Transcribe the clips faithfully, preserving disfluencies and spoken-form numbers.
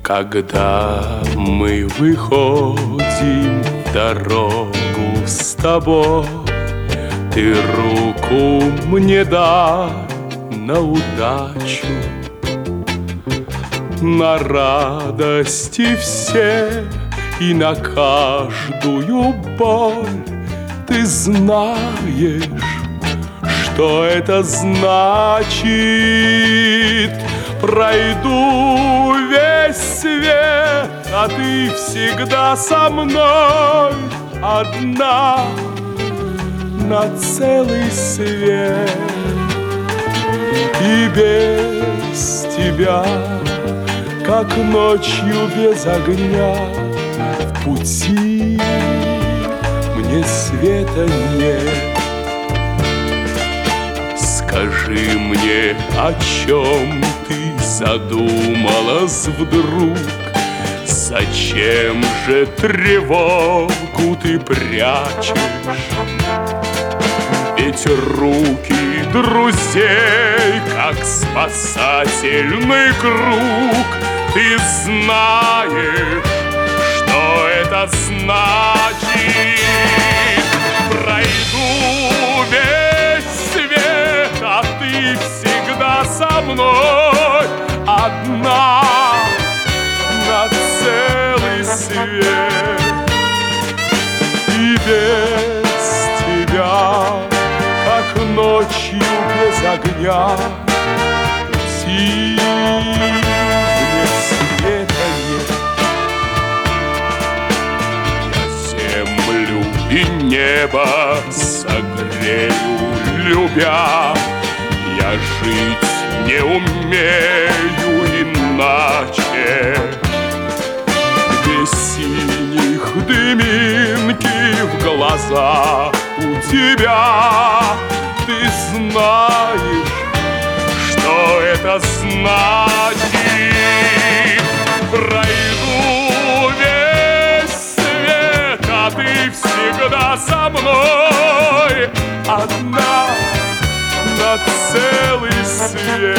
Когда мы выходим в дорогу с тобой, ты руку мне дай на удачу, на радости все и на каждую боль. Ты знаешь, что это значит. Пройду весь свет, а ты всегда со мной, одна на целый свет. И без тебя, как ночью без огня, в пути мне света нет. Скажи мне, о чем ты задумалась вдруг? Зачем же тревогу ты прячешь? Ведь руки друзей, как спасательный круг. Ты знаешь, что это значит. Пройду весь свет, а ты всегда со мной, одна на целый свет. И без тебя, как ночью без огня, пути мне света нет. Я землю и небо согрею, любя. Я жить не умею иначе. Без синих дыминки в глаза у тебя. Ты знаешь, что это значит. Пройду весь свет, а ты всегда со мной, одна на целый свет.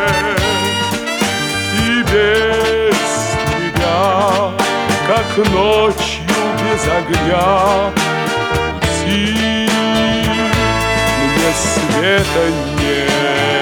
И без тебя, как ночью без огня, пути мне света нет.